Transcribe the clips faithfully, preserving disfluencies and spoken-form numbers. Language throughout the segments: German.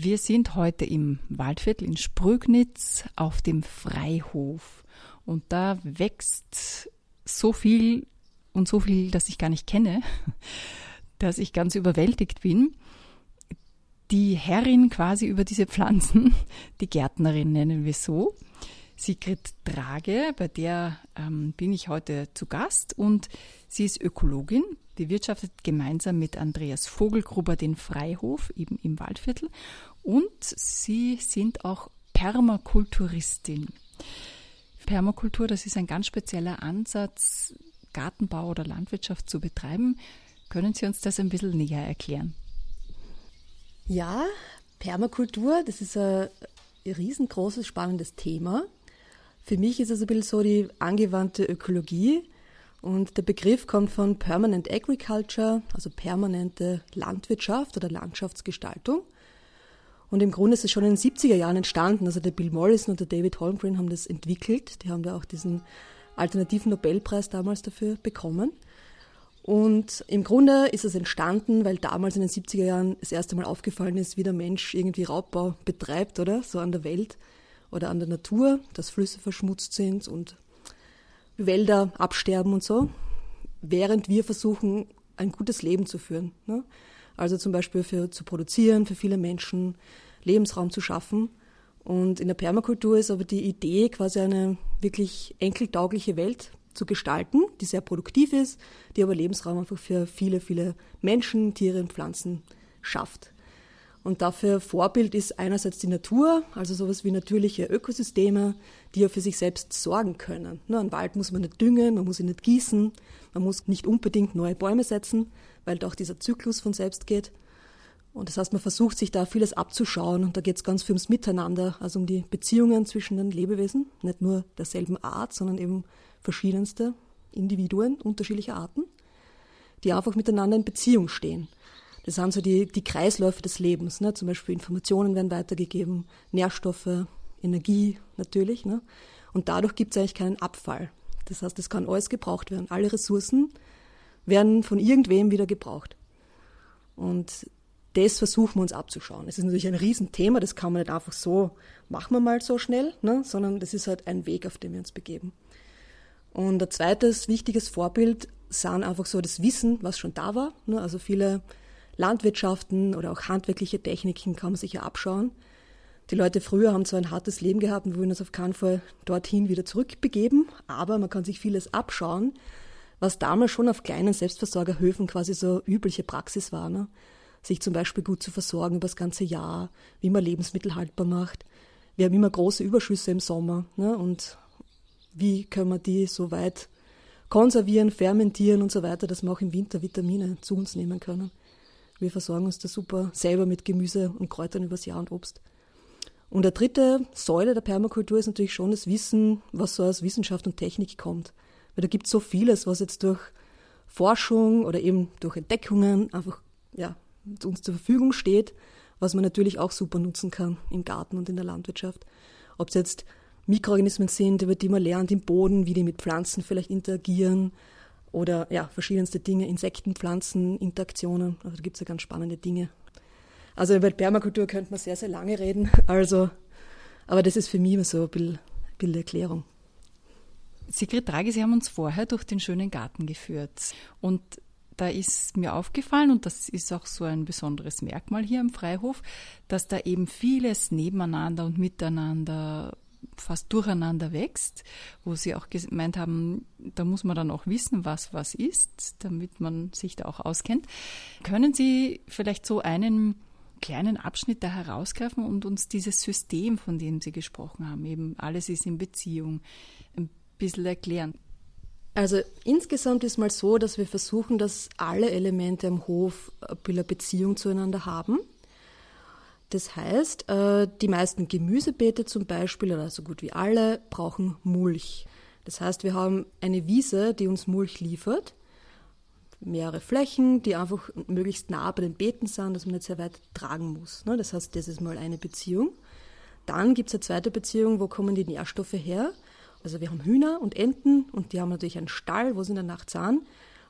Wir sind heute im Waldviertel in Sprögnitz auf dem Freihof und da wächst so viel und so viel, das ich gar nicht kenne, dass ich ganz überwältigt bin. Die Herrin quasi über diese Pflanzen, die Gärtnerin nennen wir so, Sigrid Drage, bei der ähm, bin ich heute zu Gast und sie ist Ökologin, die wirtschaftet gemeinsam mit Andreas Vogelgruber den Freihof eben im Waldviertel und sie sind auch Permakulturistin. Permakultur, das ist ein ganz spezieller Ansatz, Gartenbau oder Landwirtschaft zu betreiben. Können Sie uns das ein bisschen näher erklären? Ja, Permakultur, das ist ein riesengroßes, spannendes Thema. Für mich ist es ein bisschen so die angewandte Ökologie und der Begriff kommt von Permanent Agriculture, also permanente Landwirtschaft oder Landschaftsgestaltung. Und im Grunde ist es schon in den siebziger Jahren entstanden, also der Bill Mollison und der David Holmgren haben das entwickelt, die haben da auch diesen alternativen Nobelpreis damals dafür bekommen. Und im Grunde ist es entstanden, weil damals in den siebziger Jahren das erste Mal aufgefallen ist, wie der Mensch irgendwie Raubbau betreibt, oder? So an der Welt oder an der Natur, dass Flüsse verschmutzt sind und Wälder absterben und so, während wir versuchen, ein gutes Leben zu führen. Ne? Also zum Beispiel für, zu produzieren, für viele Menschen Lebensraum zu schaffen. Und in der Permakultur ist aber die Idee, quasi eine wirklich enkeltaugliche Welt zu gestalten, die sehr produktiv ist, die aber Lebensraum einfach für viele, viele Menschen, Tiere und Pflanzen schafft. Und dafür Vorbild ist einerseits die Natur, also sowas wie natürliche Ökosysteme, die ja für sich selbst sorgen können. Ne, einen Wald muss man nicht düngen, man muss ihn nicht gießen, man muss nicht unbedingt neue Bäume setzen, weil doch dieser Zyklus von selbst geht. Und das heißt, man versucht sich da vieles abzuschauen und da geht es ganz viel ums Miteinander, also um die Beziehungen zwischen den Lebewesen, nicht nur derselben Art, sondern eben verschiedenste Individuen unterschiedlicher Arten, die einfach miteinander in Beziehung stehen. Das sind so die, die Kreisläufe des Lebens. Ne? Zum Beispiel Informationen werden weitergegeben, Nährstoffe, Energie natürlich. Ne? Und dadurch gibt es eigentlich keinen Abfall. Das heißt, es kann alles gebraucht werden. Alle Ressourcen werden von irgendwem wieder gebraucht. Und das versuchen wir uns abzuschauen. Es ist natürlich ein Riesenthema, das kann man nicht einfach so, machen wir mal so schnell, ne? Sondern das ist halt ein Weg, auf den wir uns begeben. Und ein zweites wichtiges Vorbild sind einfach so das Wissen, was schon da war. Ne? Also viele Landwirtschaften oder auch handwerkliche Techniken kann man sich ja abschauen. Die Leute früher haben zwar ein hartes Leben gehabt und wollen uns auf keinen Fall dorthin wieder zurückbegeben, aber man kann sich vieles abschauen, was damals schon auf kleinen Selbstversorgerhöfen quasi so übliche Praxis war. Ne? Sich zum Beispiel gut zu versorgen über das ganze Jahr, wie man Lebensmittel haltbar macht. Wir haben immer große Überschüsse im Sommer, ne? Und wie können wir die so weit konservieren, fermentieren und so weiter, dass wir auch im Winter Vitamine zu uns nehmen können. Wir versorgen uns da super selber mit Gemüse und Kräutern übers Jahr und Obst. Und eine dritte Säule der Permakultur ist natürlich schon das Wissen, was so aus Wissenschaft und Technik kommt. Weil da gibt es so vieles, was jetzt durch Forschung oder eben durch Entdeckungen einfach ja, uns zur Verfügung steht, was man natürlich auch super nutzen kann im Garten und in der Landwirtschaft. Ob es jetzt Mikroorganismen sind, über die man lernt im Boden, wie die mit Pflanzen vielleicht interagieren, oder ja, verschiedenste Dinge, Insekten, Pflanzen, Interaktionen. Also da gibt es ja ganz spannende Dinge. Also über Permakultur könnte man sehr, sehr lange reden. Also, aber das ist für mich immer so ein bisschen, ein bisschen Erklärung. Sigrid Drage, Sie haben uns vorher durch den schönen Garten geführt. Und da ist mir aufgefallen, und das ist auch so ein besonderes Merkmal hier am Freihof, dass da eben vieles nebeneinander und miteinander fast durcheinander wächst, wo Sie auch gemeint haben, da muss man dann auch wissen, was was ist, damit man sich da auch auskennt. Können Sie vielleicht so einen kleinen Abschnitt da herausgreifen und uns dieses System, von dem Sie gesprochen haben, eben alles ist in Beziehung, ein bisschen erklären? Also insgesamt ist mal so, dass wir versuchen, dass alle Elemente am Hof ein bisschen Beziehung zueinander haben. Das heißt, die meisten Gemüsebeete zum Beispiel, oder so gut wie alle, brauchen Mulch. Das heißt, wir haben eine Wiese, die uns Mulch liefert, mehrere Flächen, die einfach möglichst nah bei den Beeten sind, dass man nicht sehr weit tragen muss. Das heißt, das ist mal eine Beziehung. Dann gibt es eine zweite Beziehung, wo kommen die Nährstoffe her? Also wir haben Hühner und Enten und die haben natürlich einen Stall, wo sie in der Nacht sind.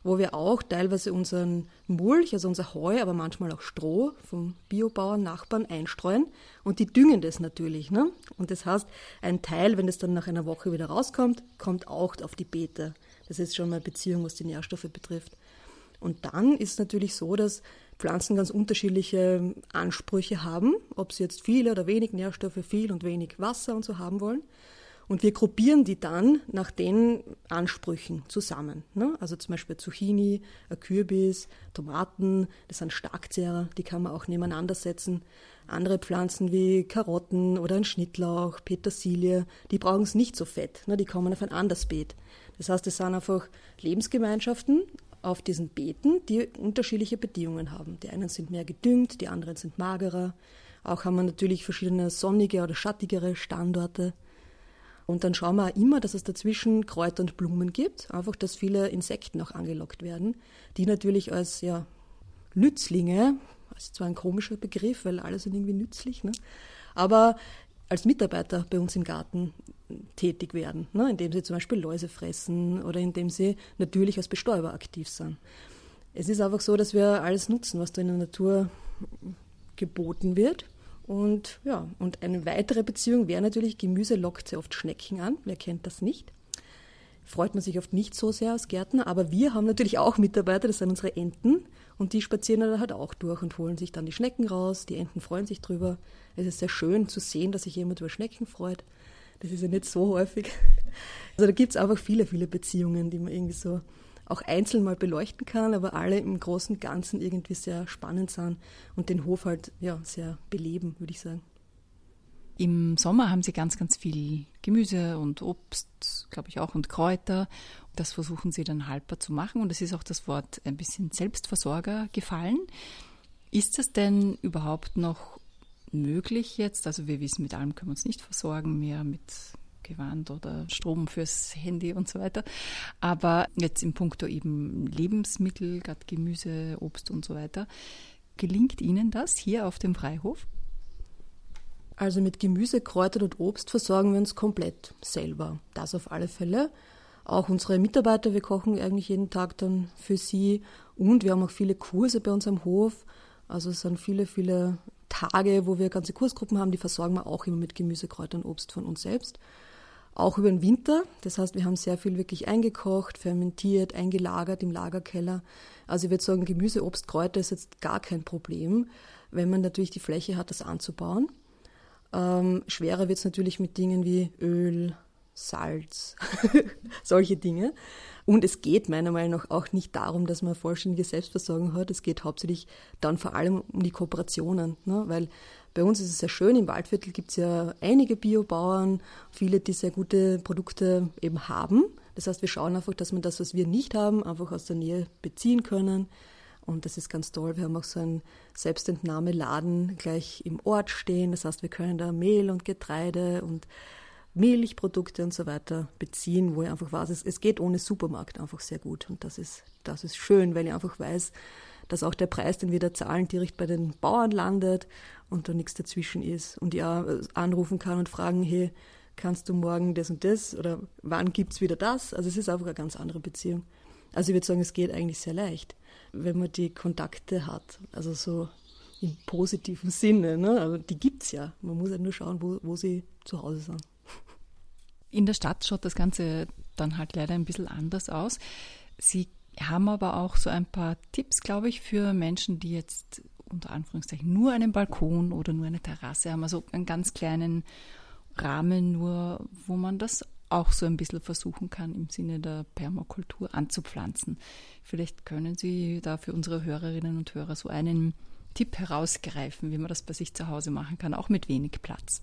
wo wir auch teilweise unseren Mulch, also unser Heu, aber manchmal auch Stroh vom Biobauern, Nachbarn einstreuen und die düngen das natürlich. Ne? Und das heißt, ein Teil, wenn es dann nach einer Woche wieder rauskommt, kommt auch auf die Beete. Das ist schon mal eine Beziehung, was die Nährstoffe betrifft. Und dann ist es natürlich so, dass Pflanzen ganz unterschiedliche Ansprüche haben, ob sie jetzt viele oder wenig Nährstoffe, viel und wenig Wasser und so haben wollen. Und wir gruppieren die dann nach den Ansprüchen zusammen. Ne? Also zum Beispiel Zucchini, ein Kürbis, Tomaten, das sind Starkzehrer, die kann man auch nebeneinander setzen. Andere Pflanzen wie Karotten oder ein Schnittlauch, Petersilie, die brauchen es nicht so fett, ne? Die kommen auf ein anderes Beet. Das heißt, es sind einfach Lebensgemeinschaften auf diesen Beeten, die unterschiedliche Bedingungen haben. Die einen sind mehr gedüngt, die anderen sind magerer. Auch haben wir natürlich verschiedene sonnige oder schattigere Standorte. Und dann schauen wir auch immer, dass es dazwischen Kräuter und Blumen gibt, einfach, dass viele Insekten auch angelockt werden, die natürlich als ja, Nützlinge, das ist zwar ein komischer Begriff, weil alle sind irgendwie nützlich, ne? Aber als Mitarbeiter bei uns im Garten tätig werden, ne? Indem sie zum Beispiel Läuse fressen oder indem sie natürlich als Bestäuber aktiv sind. Es ist einfach so, dass wir alles nutzen, was da in der Natur geboten wird. Und ja, und eine weitere Beziehung wäre natürlich, Gemüse lockt sehr oft Schnecken an. Wer kennt das nicht? Freut man sich oft nicht so sehr als Gärtner, aber wir haben natürlich auch Mitarbeiter, das sind unsere Enten, und die spazieren dann halt auch durch und holen sich dann die Schnecken raus. Die Enten freuen sich drüber. Es ist sehr schön zu sehen, dass sich jemand über Schnecken freut. Das ist ja nicht so häufig. Also da gibt es einfach viele, viele Beziehungen, die man irgendwie so auch einzeln mal beleuchten kann, aber alle im Großen und Ganzen irgendwie sehr spannend sind und den Hof halt ja, sehr beleben, würde ich sagen. Im Sommer haben Sie ganz, ganz viel Gemüse und Obst, glaube ich auch, und Kräuter. Das versuchen Sie dann haltbar zu machen. Und es ist auch das Wort ein bisschen Selbstversorger gefallen. Ist das denn überhaupt noch möglich jetzt? Also wir wissen, mit allem können wir uns nicht versorgen, mehr mit Gewand oder Strom fürs Handy und so weiter. Aber jetzt in puncto eben Lebensmittel, gerade Gemüse, Obst und so weiter, gelingt Ihnen das hier auf dem Freihof? Also mit Gemüse, Kräutern und Obst versorgen wir uns komplett selber. Das auf alle Fälle. Auch unsere Mitarbeiter, wir kochen eigentlich jeden Tag dann für sie. Und wir haben auch viele Kurse bei uns am Hof. Also es sind viele, viele Tage, wo wir ganze Kursgruppen haben, die versorgen wir auch immer mit Gemüse, Kräutern und Obst von uns selbst. Auch über den Winter. Das heißt, wir haben sehr viel wirklich eingekocht, fermentiert, eingelagert im Lagerkeller. Also ich würde sagen, Gemüse, Obst, Kräuter ist jetzt gar kein Problem, wenn man natürlich die Fläche hat, das anzubauen. Ähm, schwerer wird es natürlich mit Dingen wie Öl, Salz, solche Dinge. Und es geht meiner Meinung nach auch nicht darum, dass man eine vollständige Selbstversorgung hat. Es geht hauptsächlich dann vor allem um die Kooperationen, ne? Weil bei uns ist es sehr schön, im Waldviertel gibt es ja einige Biobauern, viele, die sehr gute Produkte eben haben. Das heißt, wir schauen einfach, dass wir das, was wir nicht haben, einfach aus der Nähe beziehen können. Und das ist ganz toll. Wir haben auch so einen Selbstentnahmeladen gleich im Ort stehen. Das heißt, wir können da Mehl und Getreide und Milchprodukte und so weiter beziehen, wo ich einfach weiß, es, es geht ohne Supermarkt einfach sehr gut. Und das ist, das ist schön, weil ich einfach weiß, dass auch der Preis, den wir da zahlen, direkt bei den Bauern landet und da nichts dazwischen ist. Und ja, anrufen kann und fragen, hey, kannst du morgen das und das oder wann gibt es wieder das? Also es ist einfach eine ganz andere Beziehung. Also ich würde sagen, es geht eigentlich sehr leicht, wenn man die Kontakte hat. Also so im positiven Sinne. Ne? Also die gibt es ja. Man muss ja nur schauen, wo, wo sie zu Hause sind. In der Stadt schaut das Ganze dann halt leider ein bisschen anders aus. Sie haben aber auch so ein paar Tipps, glaube ich, für Menschen, die jetzt unter Anführungszeichen nur einen Balkon oder nur eine Terrasse haben, also einen ganz kleinen Rahmen nur, wo man das auch so ein bisschen versuchen kann, im Sinne der Permakultur anzupflanzen. Vielleicht können Sie da für unsere Hörerinnen und Hörer so einen Tipp herausgreifen, wie man das bei sich zu Hause machen kann, auch mit wenig Platz.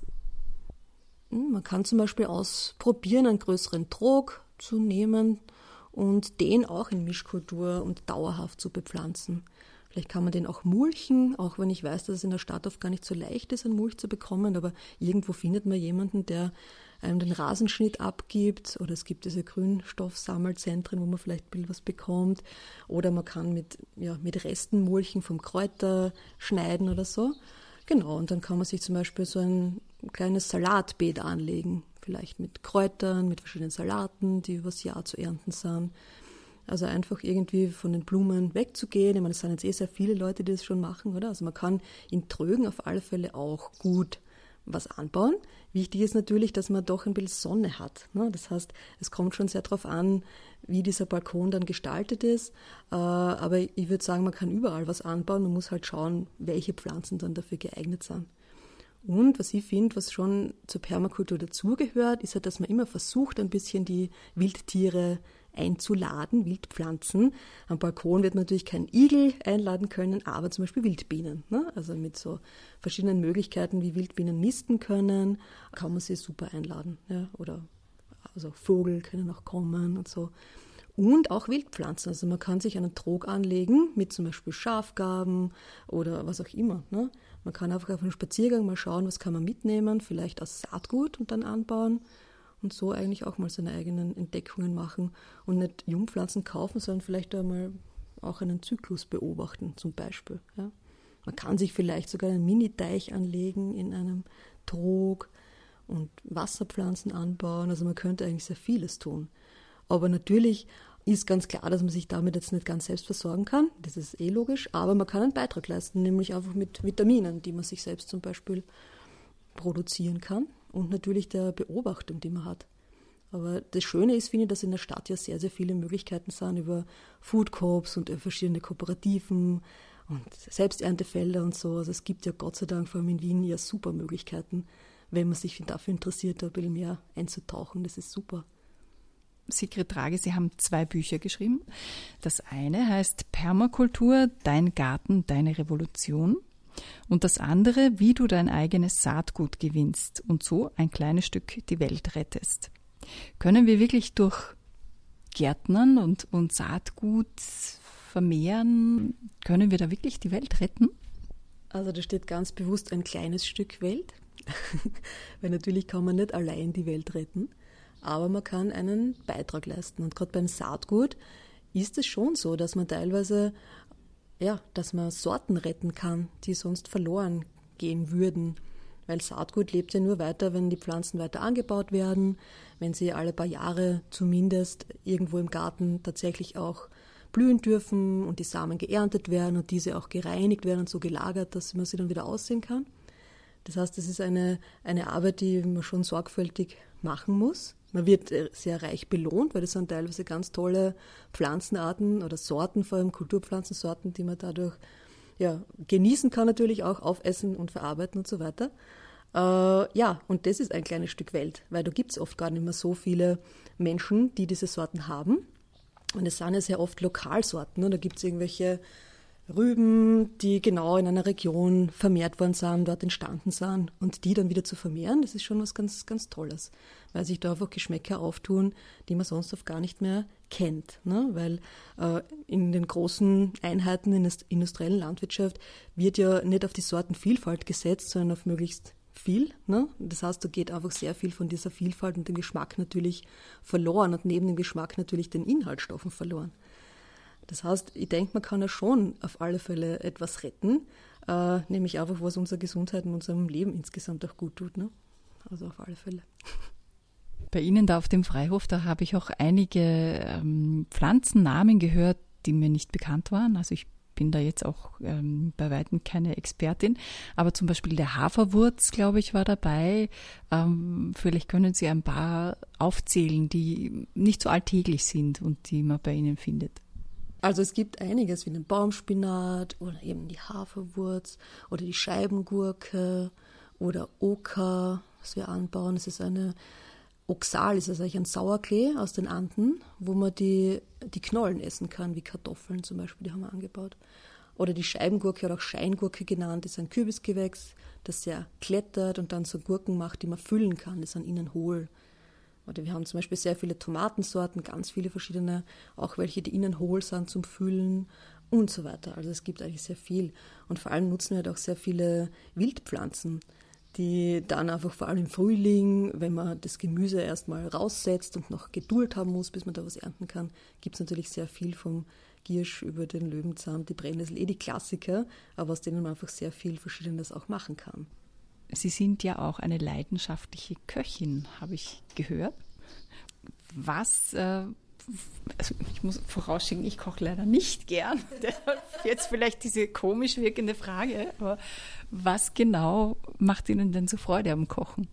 Man kann zum Beispiel ausprobieren, einen größeren Trog zu nehmen und den auch in Mischkultur und dauerhaft zu bepflanzen. Vielleicht kann man den auch mulchen, auch wenn ich weiß, dass es in der Stadt oft gar nicht so leicht ist, einen Mulch zu bekommen, aber irgendwo findet man jemanden, der einem den Rasenschnitt abgibt, oder es gibt diese Grünstoffsammelzentren, wo man vielleicht ein bisschen was bekommt, oder man kann mit, ja, mit Resten mulchen vom Kräuter schneiden oder so. Genau, und dann kann man sich zum Beispiel so ein kleines Salatbeet anlegen, vielleicht mit Kräutern, mit verschiedenen Salaten, die übers Jahr zu ernten sind. Also einfach irgendwie von den Blumen wegzugehen. Ich meine, es sind jetzt eh sehr viele Leute, die das schon machen, oder? Also man kann in Trögen auf alle Fälle auch gut was anbauen. Wichtig ist natürlich, dass man doch ein bisschen Sonne hat. Ne? Das heißt, es kommt schon sehr darauf an, wie dieser Balkon dann gestaltet ist. Äh, aber ich würde sagen, man kann überall was anbauen. Man muss halt schauen, welche Pflanzen dann dafür geeignet sind. Und was ich finde, was schon zur Permakultur dazugehört, ist halt, dass man immer versucht, ein bisschen die Wildtiere einzuladen, Wildpflanzen. Am Balkon wird man natürlich keinen Igel einladen können, aber zum Beispiel Wildbienen. Ne? Also mit so verschiedenen Möglichkeiten, wie Wildbienen nisten können, kann man sie super einladen. Ja? Oder also Vögel können auch kommen und so. Und auch Wildpflanzen. Also man kann sich einen Trog anlegen mit zum Beispiel Schafgarben oder was auch immer. Ne? Man kann einfach auf einen Spaziergang mal schauen, was kann man mitnehmen, vielleicht als Saatgut und dann anbauen. Und so eigentlich auch mal seine eigenen Entdeckungen machen und nicht Jungpflanzen kaufen, sondern vielleicht einmal auch einen Zyklus beobachten, zum Beispiel. Ja. Man kann sich vielleicht sogar einen Mini-Teich anlegen in einem Trog und Wasserpflanzen anbauen. Also man könnte eigentlich sehr vieles tun. Aber natürlich ist ganz klar, dass man sich damit jetzt nicht ganz selbst versorgen kann. Das ist eh logisch. Aber man kann einen Beitrag leisten, nämlich einfach mit Vitaminen, die man sich selbst zum Beispiel produzieren kann. Und natürlich der Beobachtung, die man hat. Aber das Schöne ist, finde ich, dass in der Stadt ja sehr, sehr viele Möglichkeiten sind über Food Coops und verschiedene Kooperativen und Selbsterntefelder und so. Also es gibt ja Gott sei Dank vor allem in Wien ja super Möglichkeiten, wenn man sich dafür interessiert, da ein bisschen mehr einzutauchen. Das ist super. Sigrid Trage, Sie haben zwei Bücher geschrieben. Das eine heißt Permakultur, dein Garten, deine Revolution. Und das andere, wie du dein eigenes Saatgut gewinnst und so ein kleines Stück die Welt rettest. Können wir wirklich durch Gärtnern und, und Saatgut vermehren, können wir da wirklich die Welt retten? Also da steht ganz bewusst ein kleines Stück Welt, weil natürlich kann man nicht allein die Welt retten, aber man kann einen Beitrag leisten. Und gerade beim Saatgut ist es schon so, dass man teilweise Ja, dass man Sorten retten kann, die sonst verloren gehen würden. Weil Saatgut lebt ja nur weiter, wenn die Pflanzen weiter angebaut werden, wenn sie alle paar Jahre zumindest irgendwo im Garten tatsächlich auch blühen dürfen und die Samen geerntet werden und diese auch gereinigt werden und so gelagert, dass man sie dann wieder aussehen kann. Das heißt, das ist eine, eine Arbeit, die man schon sorgfältig machen muss. Man wird sehr reich belohnt, weil das sind teilweise ganz tolle Pflanzenarten oder Sorten, vor allem Kulturpflanzensorten, die man dadurch ja, genießen kann, natürlich auch aufessen und verarbeiten und so weiter. Äh, ja, und das ist ein kleines Stück Welt, weil da gibt es oft gar nicht mehr so viele Menschen, die diese Sorten haben. Und es sind ja sehr oft Lokalsorten. Ne? Da gibt es irgendwelche Rüben, die genau in einer Region vermehrt worden sind, dort entstanden sind und die dann wieder zu vermehren, das ist schon was ganz, ganz Tolles, weil sich da einfach Geschmäcker auftun, die man sonst oft gar nicht mehr kennt, ne? Weil äh, in den großen Einheiten in der industriellen Landwirtschaft wird ja nicht auf die Sortenvielfalt gesetzt, sondern auf möglichst viel, ne? Das heißt, da geht einfach sehr viel von dieser Vielfalt und dem Geschmack natürlich verloren und neben dem Geschmack natürlich den Inhaltsstoffen verloren. Das heißt, ich denke, man kann ja schon auf alle Fälle etwas retten, äh, nämlich einfach, was unserer Gesundheit und unserem Leben insgesamt auch gut tut. Ne? Also auf alle Fälle. Bei Ihnen da auf dem Freihof, da habe ich auch einige ähm, Pflanzennamen gehört, die mir nicht bekannt waren. Also ich bin da jetzt auch ähm, bei weitem keine Expertin, aber zum Beispiel der Haferwurz, glaube ich, war dabei. Ähm, vielleicht können Sie ein paar aufzählen, die nicht so alltäglich sind und die man bei Ihnen findet. Also es gibt einiges wie den Baumspinat oder eben die Haferwurz oder die Scheibengurke oder Oka, was wir anbauen. Es ist eine Oxal, ist das eigentlich ein Sauerklee aus den Anden, wo man die, die Knollen essen kann, wie Kartoffeln zum Beispiel, die haben wir angebaut. Oder die Scheibengurke oder auch Scheingurke genannt, ist ein Kürbisgewächs, das sehr klettert und dann so Gurken macht, die man füllen kann, das an innen hohl. Oder wir haben zum Beispiel sehr viele Tomatensorten, ganz viele verschiedene, auch welche, die innen hohl sind zum Füllen und so weiter. Also es gibt eigentlich sehr viel. Und vor allem nutzen wir halt auch sehr viele Wildpflanzen, die dann einfach vor allem im Frühling, wenn man das Gemüse erstmal raussetzt und noch Geduld haben muss, bis man da was ernten kann, gibt es natürlich sehr viel vom Giersch über den Löwenzahn, die Brennnessel, eh die Klassiker, aber aus denen man einfach sehr viel Verschiedenes auch machen kann. Sie sind ja auch eine leidenschaftliche Köchin, habe ich gehört. Was äh, also ich muss vorausschicken, ich koche leider nicht gern. Jetzt vielleicht diese komisch wirkende Frage, aber was genau macht Ihnen denn so Freude am Kochen?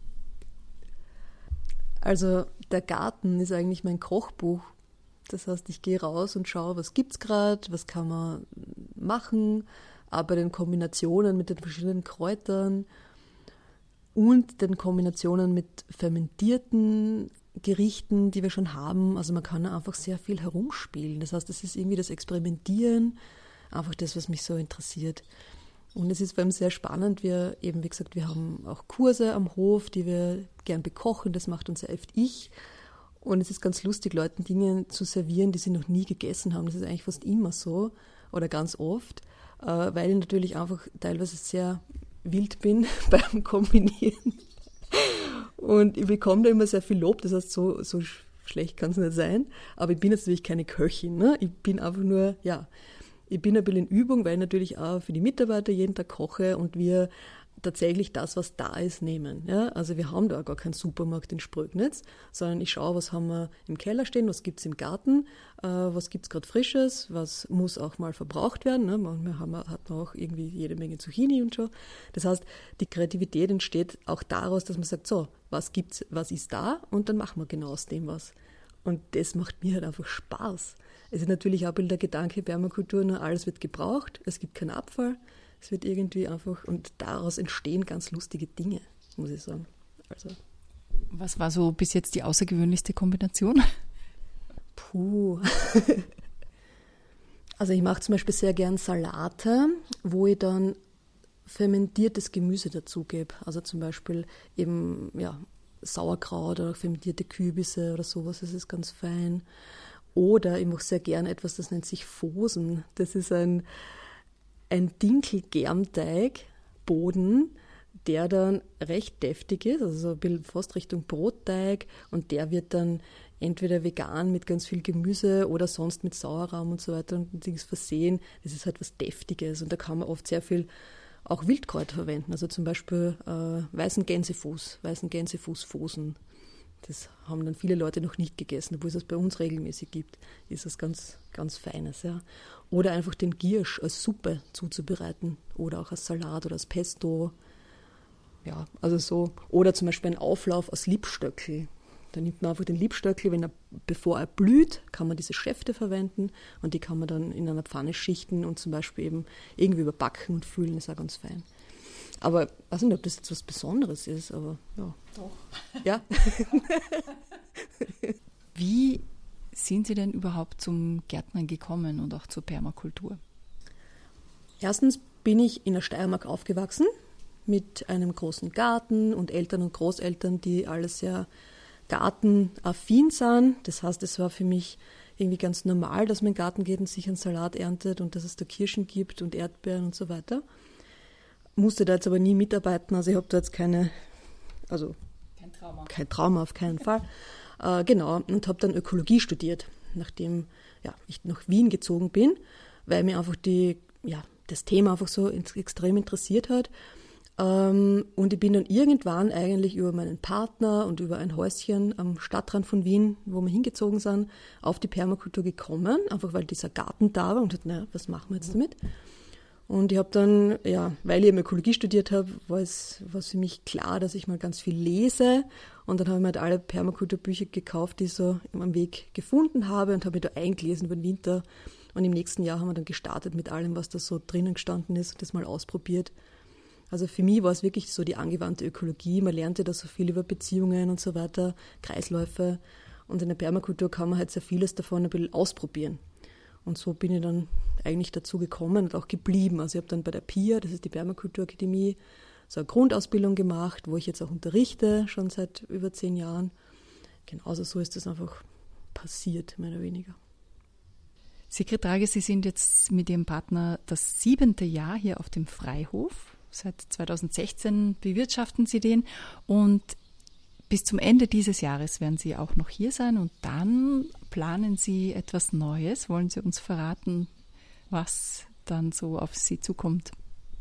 Also der Garten ist eigentlich mein Kochbuch. Das heißt, ich gehe raus und schaue, was gibt's gerade, was kann man machen, arbeite in Kombinationen mit den verschiedenen Kräutern und den Kombinationen mit fermentierten Gerichten, die wir schon haben. Also man kann einfach sehr viel herumspielen. Das heißt, das ist irgendwie das Experimentieren, einfach das, was mich so interessiert. Und es ist vor allem sehr spannend. Wir eben, wie gesagt, wir haben auch Kurse am Hof, die wir gern bekochen. Das macht uns sehr oft ich. Und es ist ganz lustig, Leuten Dinge zu servieren, die sie noch nie gegessen haben. Das ist eigentlich fast immer so oder ganz oft, weil ich natürlich einfach teilweise sehr wild bin beim Kombinieren. Und ich bekomme da immer sehr viel Lob. Das heißt, so, so schlecht kann es nicht sein. Aber ich bin jetzt natürlich keine Köchin. Ne? Ich bin einfach nur, ja, ich bin ein bisschen in Übung, weil ich natürlich auch für die Mitarbeiter jeden Tag koche und wir tatsächlich das, was da ist, nehmen. Ja? Also wir haben da gar keinen Supermarkt in Sprögnitz, sondern ich schaue, was haben wir im Keller stehen, was gibt es im Garten, äh, was gibt es gerade Frisches, was muss auch mal verbraucht werden. Ne? Manchmal haben wir, hat man auch irgendwie jede Menge Zucchini und so. Das heißt, die Kreativität entsteht auch daraus, dass man sagt, so, was gibt's, was ist da und dann machen wir genau aus dem was. Und das macht mir halt einfach Spaß. Es ist natürlich auch ein bisschen der Gedanke, Permakultur, nur alles wird gebraucht, es gibt keinen Abfall. Es wird irgendwie einfach, und daraus entstehen ganz lustige Dinge, muss ich sagen. Also. Was war so bis jetzt die außergewöhnlichste Kombination? Puh. Also ich mache zum Beispiel sehr gern Salate, wo ich dann fermentiertes Gemüse dazugebe. Also zum Beispiel eben ja, Sauerkraut oder fermentierte Kürbisse oder sowas, das ist ganz fein. Oder ich mache sehr gern etwas, das nennt sich Fosen. Das ist ein ein Dinkelgermteigboden, der dann recht deftig ist, also so ein bisschen fast Richtung Brotteig und der wird dann entweder vegan mit ganz viel Gemüse oder sonst mit Sauerrahm und so weiter und Dings versehen. Das ist halt was Deftiges und da kann man oft sehr viel auch Wildkräuter verwenden, also zum Beispiel äh, weißen Gänsefuß, weißen Gänsefußfosen. Das haben dann viele Leute noch nicht gegessen, obwohl es das bei uns regelmäßig gibt. Ist das ganz, ganz Feines, ja. Oder einfach den Giersch als Suppe zuzubereiten oder auch als Salat oder als Pesto. Ja, also so. Oder zum Beispiel ein Auflauf aus Liebstöckel. Da nimmt man einfach den Liebstöckel, wenn er, bevor er blüht, kann man diese Schäfte verwenden und die kann man dann in einer Pfanne schichten und zum Beispiel eben irgendwie überbacken und füllen, ist auch ganz fein. Aber ich weiß nicht, ob das jetzt was Besonderes ist, aber ja. Doch. Ja. Wie sind Sie denn überhaupt zum Gärtnern gekommen und auch zur Permakultur? Erstens bin ich in der Steiermark aufgewachsen mit einem großen Garten und Eltern und Großeltern, die alle sehr gartenaffin sind. Das heißt, es war für mich irgendwie ganz normal, dass man in den Garten geht und sich einen Salat erntet und dass es da Kirschen gibt und Erdbeeren und so weiter. Musste da jetzt aber nie mitarbeiten, also ich habe da jetzt keine, also kein Trauma, kein Trauma auf keinen Fall. Äh, genau, und habe dann Ökologie studiert, nachdem ja, ich nach Wien gezogen bin, weil mir einfach die, ja, das Thema einfach so extrem interessiert hat. Ähm, und ich bin dann irgendwann eigentlich über meinen Partner und über ein Häuschen am Stadtrand von Wien, wo wir hingezogen sind, auf die Permakultur gekommen, einfach weil dieser Garten da war und dachte, naja, was machen wir jetzt damit? Und ich habe dann, ja, weil ich eben Ökologie studiert habe, war es, war es für mich klar, dass ich mal ganz viel lese. Und dann habe ich mir halt alle Permakulturbücher gekauft, die ich so am Weg gefunden habe und habe mich da eingelesen über den Winter. Und im nächsten Jahr haben wir dann gestartet mit allem, was da so drinnen gestanden ist und das mal ausprobiert. Also für mich war es wirklich so die angewandte Ökologie. Man lernte da so viel über Beziehungen und so weiter, Kreisläufe. Und in der Permakultur kann man halt sehr vieles davon ein bisschen ausprobieren. Und so bin ich dann eigentlich dazu gekommen und auch geblieben. Also ich habe dann bei der P I A, das ist die Permakulturakademie, so eine Grundausbildung gemacht, wo ich jetzt auch unterrichte, schon seit über zehn Jahren. Genauso so ist das einfach passiert, mehr oder weniger. Sigrid Drage, Sie sind jetzt mit Ihrem Partner das siebente Jahr hier auf dem Freihof. Seit zweitausendsechzehn bewirtschaften Sie den und bis zum Ende dieses Jahres werden Sie auch noch hier sein und dann planen Sie etwas Neues. Wollen Sie uns verraten, was dann so auf Sie zukommt?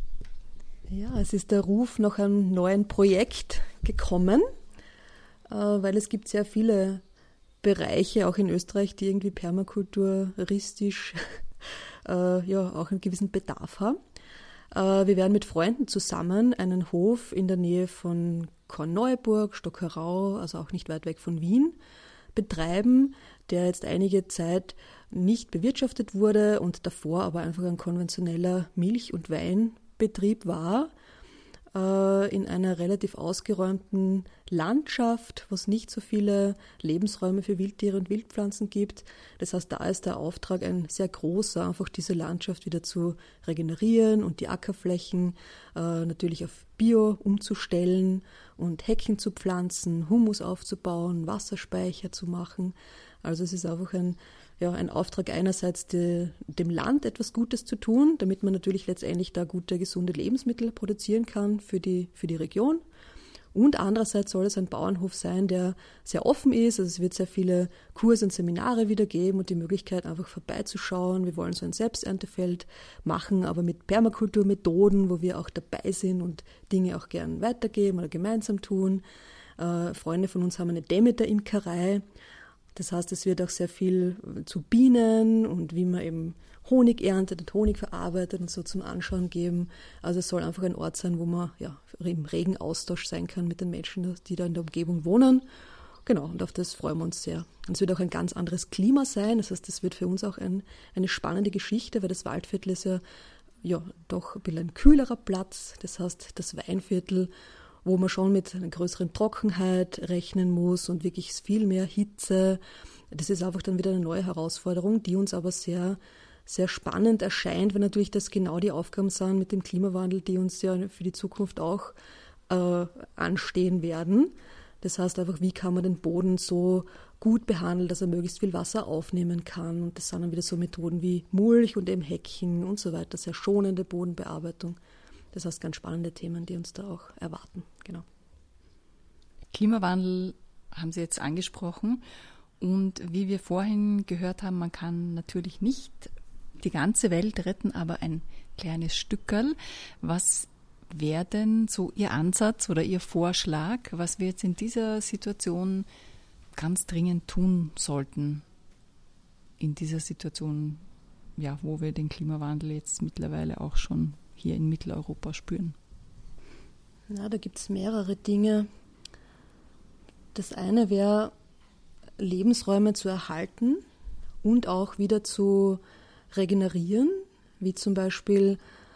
Ja, es ist der Ruf nach einem neuen Projekt gekommen, weil es gibt sehr viele Bereiche, auch in Österreich, die irgendwie permakulturistisch äh, ja, auch einen gewissen Bedarf haben. Äh, wir werden mit Freunden zusammen einen Hof in der Nähe von Korneuburg, Stockerau, also auch nicht weit weg von Wien, betreiben, der jetzt einige Zeit nicht bewirtschaftet wurde und davor aber einfach ein konventioneller Milch- und Weinbetrieb war, äh, in einer relativ ausgeräumten Landschaft, wo es nicht so viele Lebensräume für Wildtiere und Wildpflanzen gibt. Das heißt, da ist der Auftrag ein sehr großer, einfach diese Landschaft wieder zu regenerieren und die Ackerflächen äh, natürlich auf Bio umzustellen und Hecken zu pflanzen, Humus aufzubauen, Wasserspeicher zu machen. Also es ist einfach ein, ja, ein Auftrag einerseits de, dem Land etwas Gutes zu tun, damit man natürlich letztendlich da gute, gesunde Lebensmittel produzieren kann für die, für die Region. Und andererseits soll es ein Bauernhof sein, der sehr offen ist. Also es wird sehr viele Kurse und Seminare wieder geben und die Möglichkeit, einfach vorbeizuschauen. Wir wollen so ein Selbsterntefeld machen, aber mit Permakulturmethoden, wo wir auch dabei sind und Dinge auch gern weitergeben oder gemeinsam tun. Äh, Freunde von uns haben eine Demeter-Imkerei. Das heißt, es wird auch sehr viel zu Bienen und wie man eben Honig erntet und Honig verarbeitet und so zum Anschauen geben. Also es soll einfach ein Ort sein, wo man ja im regen Austausch sein kann mit den Menschen, die da in der Umgebung wohnen. Genau, und auf das freuen wir uns sehr. Und es wird auch ein ganz anderes Klima sein. Das heißt, das wird für uns auch ein, eine spannende Geschichte, weil das Waldviertel ist ja, ja doch ein bisschen ein kühlerer Platz. Das heißt, das Weinviertel, wo man schon mit einer größeren Trockenheit rechnen muss und wirklich viel mehr Hitze. Das ist einfach dann wieder eine neue Herausforderung, die uns aber sehr, sehr spannend erscheint, weil natürlich das genau die Aufgaben sind mit dem Klimawandel, die uns ja für die Zukunft auch äh, anstehen werden. Das heißt einfach, wie kann man den Boden so gut behandeln, dass er möglichst viel Wasser aufnehmen kann. Und das sind dann wieder so Methoden wie Mulch und eben Hecken und so weiter, sehr schonende Bodenbearbeitung. Das heißt, ganz spannende Themen, die uns da auch erwarten. Genau. Klimawandel haben Sie jetzt angesprochen. Und wie wir vorhin gehört haben, man kann natürlich nicht die ganze Welt retten, aber ein kleines Stückerl. Was wäre denn so Ihr Ansatz oder Ihr Vorschlag, was wir jetzt in dieser Situation ganz dringend tun sollten? In dieser Situation, ja, wo wir den Klimawandel jetzt mittlerweile auch schon hier in Mitteleuropa spüren? Ja, da gibt es mehrere Dinge. Das eine wäre, Lebensräume zu erhalten und auch wieder zu regenerieren, wie zum Beispiel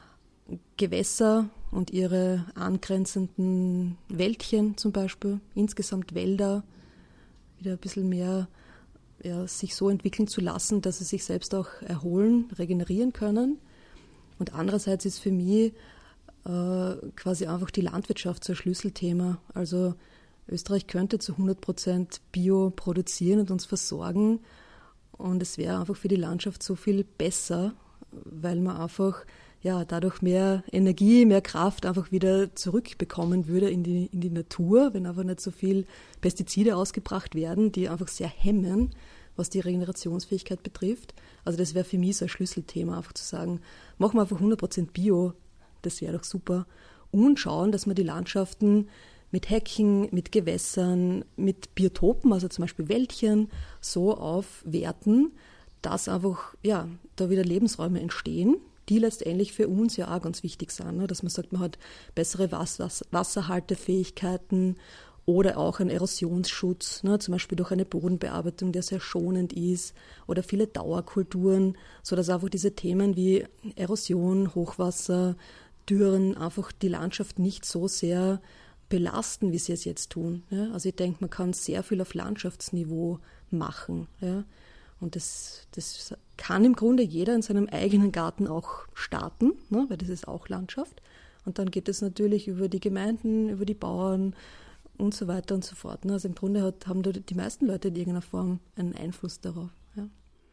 Gewässer und ihre angrenzenden Wäldchen zum Beispiel, insgesamt Wälder, wieder ein bisschen mehr ja, sich so entwickeln zu lassen, dass sie sich selbst auch erholen, regenerieren können. Und andererseits ist für mich äh, quasi einfach die Landwirtschaft so ein Schlüsselthema. Also Österreich könnte zu hundert Prozent Bio produzieren und uns versorgen. Und es wäre einfach für die Landschaft so viel besser, weil man einfach ja, dadurch mehr Energie, mehr Kraft einfach wieder zurückbekommen würde in die, in die Natur, wenn einfach nicht so viel Pestizide ausgebracht werden, die einfach sehr hemmen, was die Regenerationsfähigkeit betrifft. Also das wäre für mich so ein Schlüsselthema, einfach zu sagen, machen wir einfach hundert Prozent Bio, das wäre doch super. Und schauen, dass wir die Landschaften mit Hecken, mit Gewässern, mit Biotopen, also zum Beispiel Wäldchen, so aufwerten, dass einfach ja, da wieder Lebensräume entstehen, die letztendlich für uns ja auch ganz wichtig sind. Ne? Dass man sagt, man hat bessere Wasser, Wasserhaltefähigkeiten oder auch einen Erosionsschutz, ne? Zum Beispiel durch eine Bodenbearbeitung, der sehr schonend ist, oder viele Dauerkulturen, sodass einfach diese Themen wie Erosion, Hochwasser, Dürren einfach die Landschaft nicht so sehr belasten, wie sie es jetzt tun. Ja? Also ich denke, man kann sehr viel auf Landschaftsniveau machen. Ja? Und das, das kann im Grunde jeder in seinem eigenen Garten auch starten, ne? Weil das ist auch Landschaft. Und dann geht es natürlich über die Gemeinden, über die Bauern und so weiter und so fort. Ne? Also im Grunde hat, haben die meisten Leute in irgendeiner Form einen Einfluss darauf. Ja?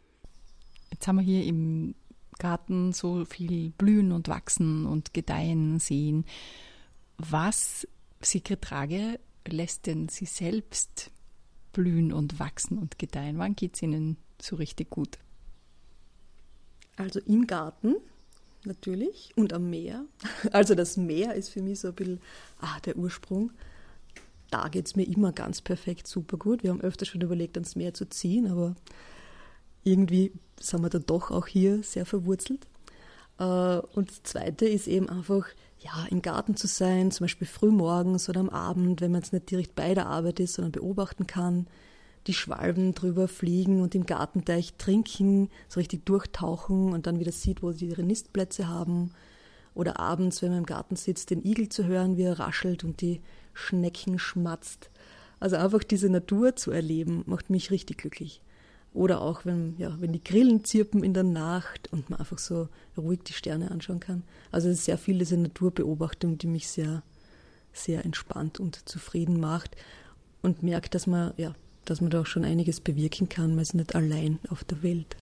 Jetzt haben wir hier im Garten so viel blühen und wachsen und gedeihen sehen. Was, Sigrid Trage, lässt denn Sie selbst blühen und wachsen und gedeihen? Wann geht es Ihnen so richtig gut? Also im Garten natürlich und am Meer. Also das Meer ist für mich so ein bisschen ah, der Ursprung. da geht es mir immer ganz perfekt, super gut. Wir haben öfter schon überlegt, ans Meer zu ziehen, aber irgendwie sind wir dann doch auch hier sehr verwurzelt. Und das Zweite ist eben einfach, ja, im Garten zu sein, zum Beispiel frühmorgens oder am Abend, wenn man jetzt nicht direkt bei der Arbeit ist, sondern beobachten kann, die Schwalben drüber fliegen und im Gartenteich trinken, so richtig durchtauchen und dann wieder sieht, wo sie ihre Nistplätze haben. Oder abends, wenn man im Garten sitzt, den Igel zu hören, wie er raschelt und die Schnecken schmatzt. Also einfach diese Natur zu erleben, macht mich richtig glücklich. Oder auch, wenn, ja, wenn die Grillen zirpen in der Nacht und man einfach so ruhig die Sterne anschauen kann. Also es ist sehr viel diese Naturbeobachtung, die mich sehr, sehr entspannt und zufrieden macht und merkt, dass man, ja, dass man da auch schon einiges bewirken kann. Man ist nicht allein auf der Welt.